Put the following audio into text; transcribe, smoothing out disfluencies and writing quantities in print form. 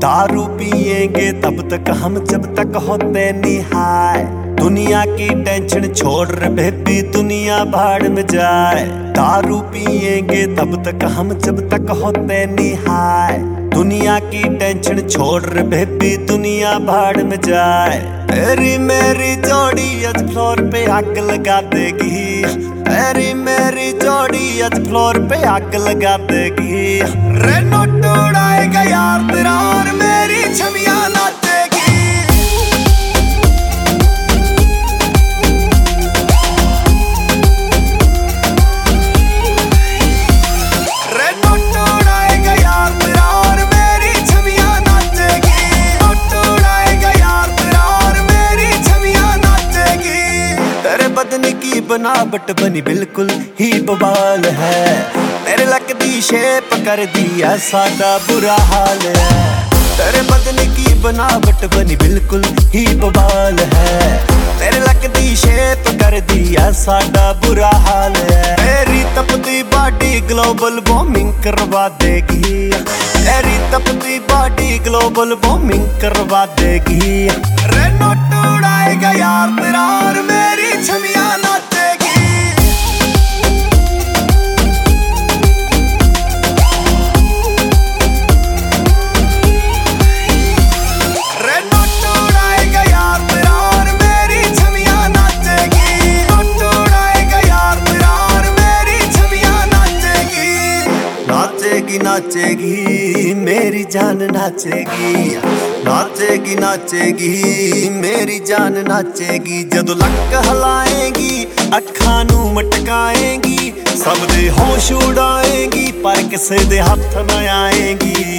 दारू पिएंगे तब तक हम जब तक होते निहाय। दुनिया की टेंशन छोड़ रे बेबी दुनिया भाड़ में जाए। दारू पिएंगे तब तक हम जब तक होते निहाय। दुनिया की टेंशन छोड़ रे बेबी दुनिया भाड़ में जाए। तेरी मेरी जोड़ी आज फ्लोर पे आग लगा देगी। तेरी मेरी जोड़ी आज फ्लोर पे आग लगा देगी। रे नोट उड़ाएगा यार तेरा और मेरी छवियां नाचेगी। रे नोट उड़ाएगा यार तेरा और मेरी छवियां नाचेगी। नोट उड़ाएगा यार तेरा और मेरी छवियां नाचेगी। तेरे बदन की बनावट बनी बिल्कुल ही बवाल है। तेरे लक दी शेप कर दिया सादा बुरा हाल है। तेरे बदन की बनावट बनी बिल्कुल ही बवाल है। तेरे लक दी शेप कर दिया सादा बुरा हाल है। तेरी तपती बॉडी ग्लोबल वार्मिंग करवा देगी। तेरी तपती बॉडी ग्लोबल वार्मिंग करवा देगी। रे नोट उड़ाएगा यार तेरा और मेरी छवियां नाचेगी। नाचेगी मेरी जान नाचेगी। नाचेगी नाचेगी मेरी जान नाचेगी। जदों लक हलाएगी अखां नू मटकाएगी। सब दे होश उड़ाएगी पर किसे दे हथ न आएगी।